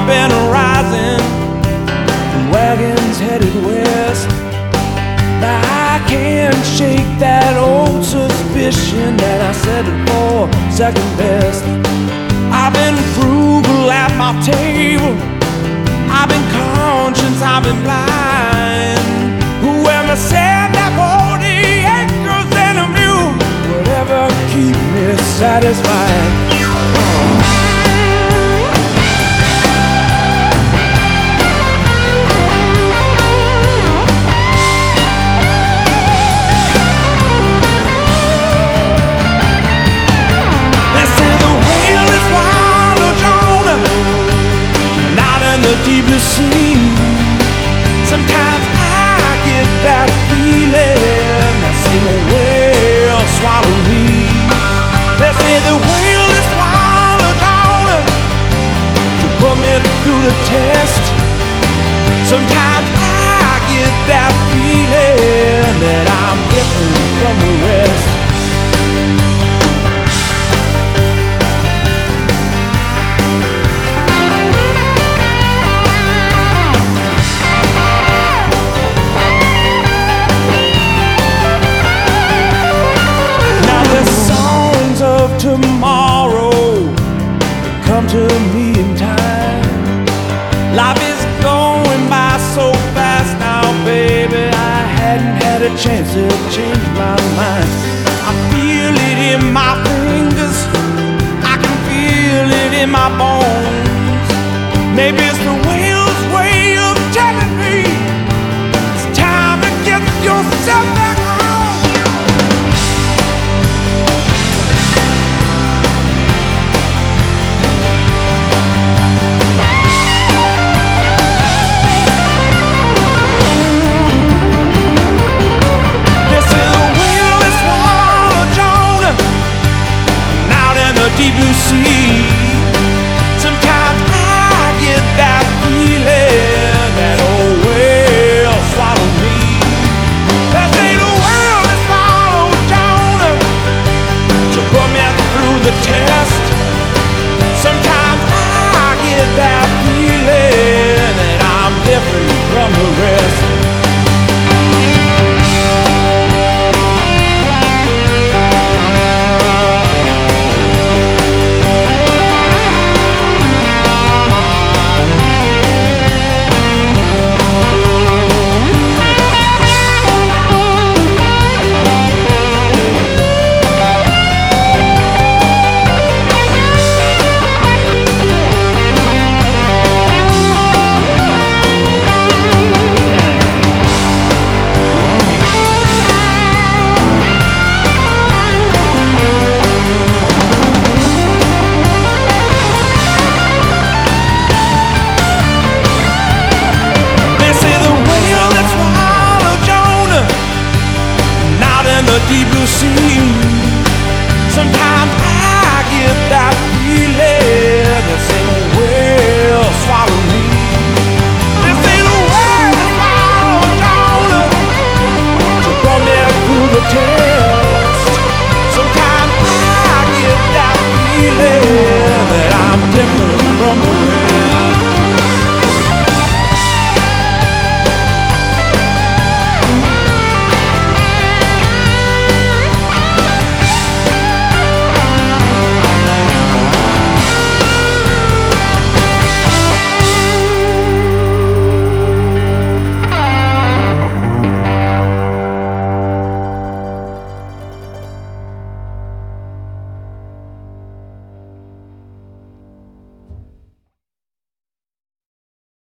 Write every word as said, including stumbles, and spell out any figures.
been rising, the wagons headed west. Now I can't shake that old suspicion that I settled for second best. I've been frugal at my table, I've been conscious, I've been blind. Whoever said that forty acres and a mule would ever keep me satisfied? Deepest sea. Sometimes I get that feeling that same old whale swallow me. They say the whale is swallowed on to put me through the test. Sometimes I get that feeling that I'm different from the rest. Tomorrow come to me in time. Life is going by so fast now, baby, I hadn't had a chance to change my mind. I feel it in my fingers, I can feel it in my bones. Maybe